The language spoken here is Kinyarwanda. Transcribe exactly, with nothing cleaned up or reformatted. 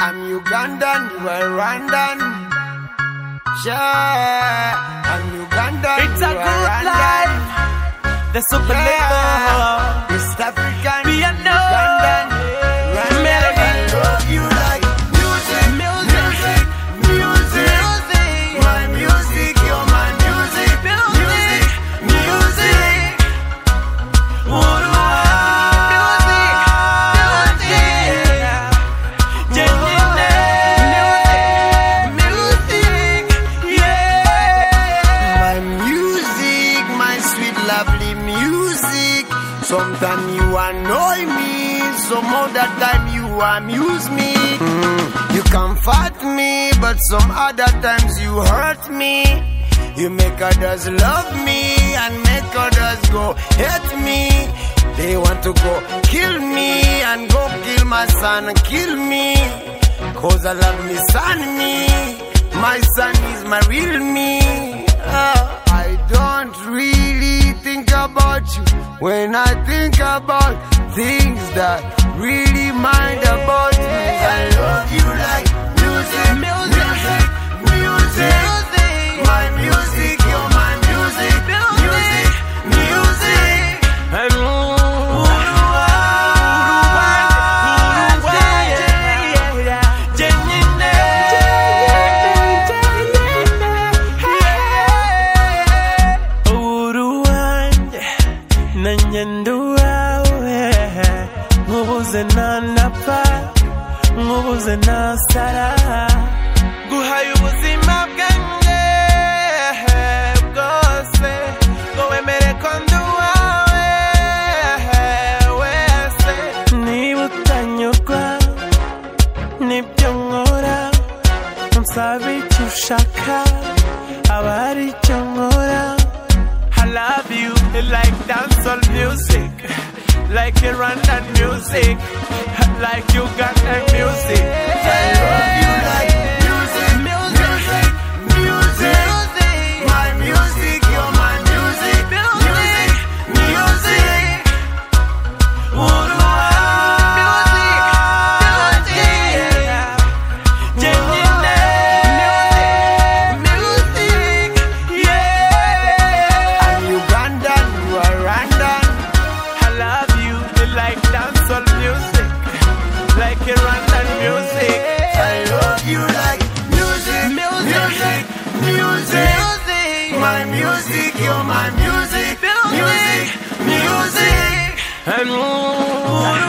I'm Ugandan, you are Rwandan. Yeah, I'm Ugandan, It's you a are good Rwandan. life. The super Yeah, little East African, Me and no Ugandan, Rwandan. melody. I love you like music, music, music, music. My music, you're my music, music, music. Music, My music, my sweet, lovely music. Sometimes you annoy me, some other time you amuse me. Mm. You comfort me, but some other times you hurt me. You make others love me and make others go hate me. They want to go kill me and go kill my son and kill me. Cause I love me son me. My son is my real me. Ah, I don't really think about you when I think about things that really mind about me. I love you like music, music, music, my music, you're my music, music, music. and ngubuze nanapfa ngubuze nasara guhaye ubuzima bwanjye bwose ngo wemere ko ndi uwawe wese niba utanyurwa nibyo nkora nsaba icyo ushaka aba ari icyo nkora I love you like dancehall music, like Rwandan music, like Ugandan music. I love you like music, music, music. My music, you're my music, music, music. I'm Ugandan, you are Rwandan. I love you like dancehall music, like Rwandan music. I love you like music, music, music. My music, you're my music, music, music. And